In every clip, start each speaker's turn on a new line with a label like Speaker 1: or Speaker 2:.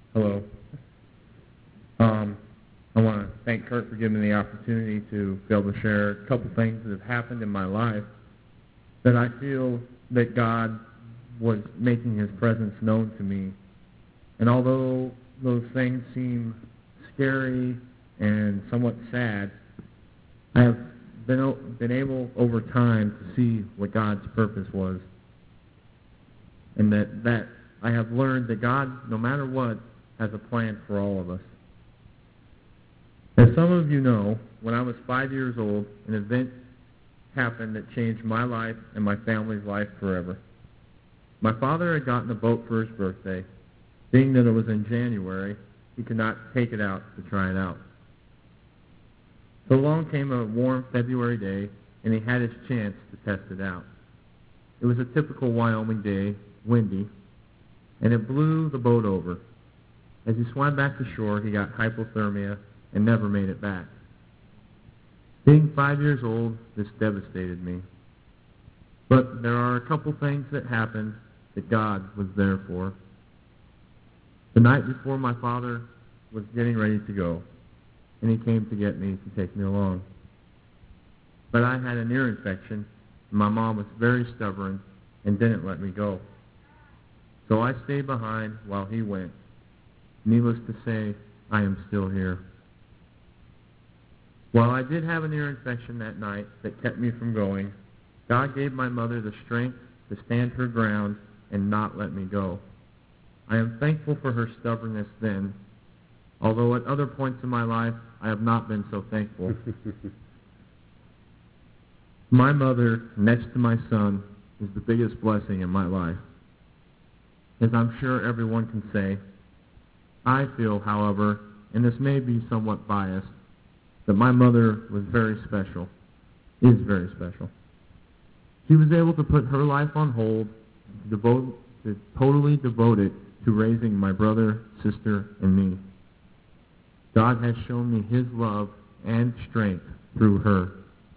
Speaker 1: Hello. I want to thank Kurt for giving me the opportunity to be able to share a couple things that have happened in my life that I feel that God was making his presence known to me. And although those things seem scary and somewhat sad, I have been able over time to see what God's purpose was. And that I have learned that God, no matter what, has a plan for all of us. As some of you know, when I was 5 years old, an event happened that changed my life and my family's life forever. My father had gotten a boat for his birthday. Being that it was in January, he could not take it out to try it out. So along came a warm February day, and he had his chance to test it out. It was a typical Wyoming day, windy, and it blew the boat over. As he swam back to shore, he got hypothermia and never made it back. Being 5 years old, this devastated me. But there are a couple things that happened that God was there for. The night before my father was getting ready to go, and he came to get me to take me along. But I had an ear infection, and my mom was very stubborn and didn't let me go. So I stayed behind while he went. Needless to say, I am still here. While I did have an ear infection that night that kept me from going, God gave my mother the strength to stand her ground and not let me go. I am thankful for her stubbornness then, although at other points in my life I have not been so thankful. My mother, next to my son, is the biggest blessing in my life. As I'm sure everyone can say, I feel, however, and this may be somewhat biased, that my mother was very special, is very special. She was able to put her life on hold, totally devoted to raising my brother, sister, and me. God has shown me his love and strength through her.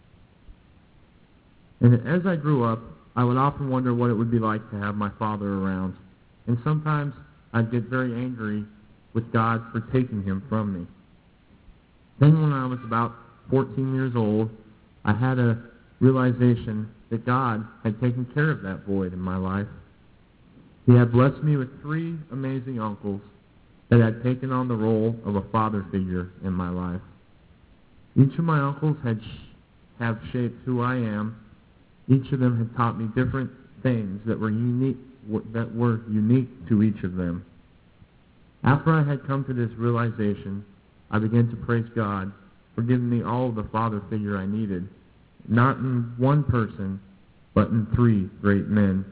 Speaker 1: And as I grew up, I would often wonder what it would be like to have my father around. And sometimes I'd get very angry with God for taking him from me. Then when I was about 14 years old, I had a realization that God had taken care of that void in my life. He had blessed me with 3 amazing uncles that had taken on the role of a father figure in my life. Each of my uncles have shaped who I am. Each of them had taught me different things that were unique to each of them. After I had come to this realization, I began to praise God for giving me all of the father figure I needed, not in one person, but in 3 great men.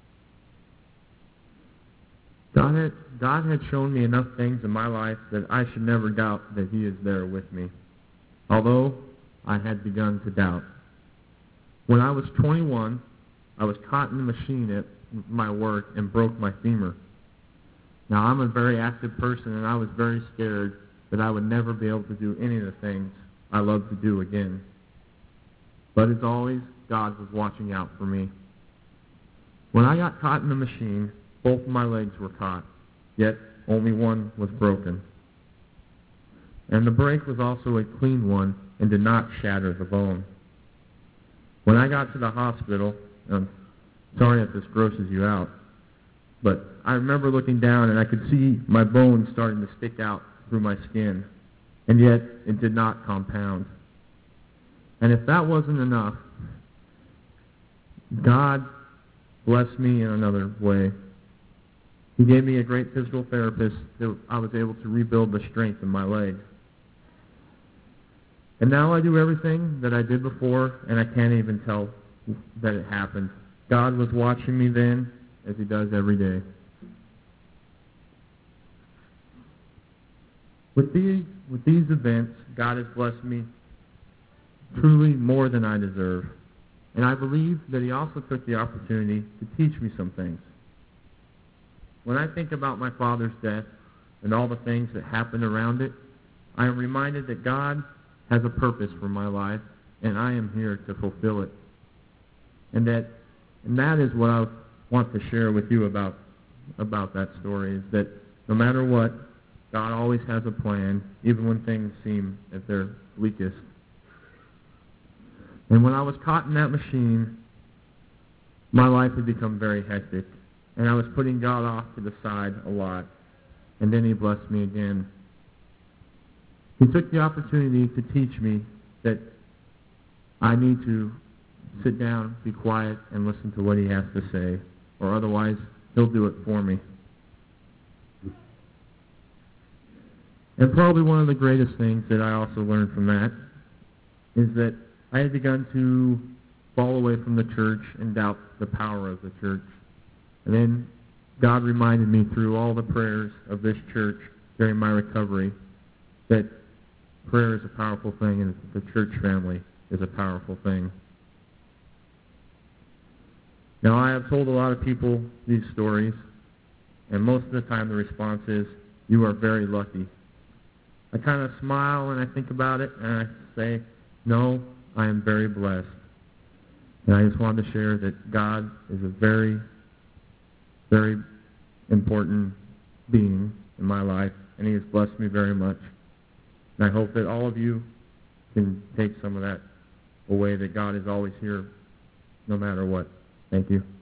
Speaker 1: God had shown me enough things in my life that I should never doubt that he is there with me, although I had begun to doubt. When I was 21, I was caught in a machine at my work and broke my femur. Now, I'm a very active person, and I was very scared that I would never be able to do any of the things I love to do again. But as always, God was watching out for me. When I got caught in the machine, both of my legs were caught, yet only one was broken. And the break was also a clean one and did not shatter the bone. When I got to the hospital, I'm sorry if this grosses you out, but I remember looking down and I could see my bones starting to stick out through my skin, and yet it did not compound. And if that wasn't enough, God blessed me in another way. He gave me a great physical therapist that I was able to rebuild the strength in my legs. And now I do everything that I did before, and I can't even tell that it happened. God was watching me then, as he does every day. With these events, God has blessed me truly more than I deserve. And I believe that he also took the opportunity to teach me some things. When I think about my father's death and all the things that happened around it, I am reminded that God has a purpose for my life, and I am here to fulfill it. And that is what I want to share with you about that story, is that no matter what, God always has a plan, even when things seem at their weakest. And when I was caught in that machine, my life had become very hectic, and I was putting God off to the side a lot. And then he blessed me again. He took the opportunity to teach me that I need to sit down, be quiet, and listen to what he has to say, or otherwise he'll do it for me. And probably one of the greatest things that I also learned from that is that I had begun to fall away from the church and doubt the power of the church. And then God reminded me through all the prayers of this church during my recovery that prayer is a powerful thing and the church family is a powerful thing. Now, I have told a lot of people these stories, and most of the time the response is, "You are very lucky." I kind of smile when I think about it, and I say, no, I am very blessed. And I just wanted to share that God is a very, very important being in my life, and he has blessed me very much. And I hope that all of you can take some of that away, that God is always here no matter what. Thank you.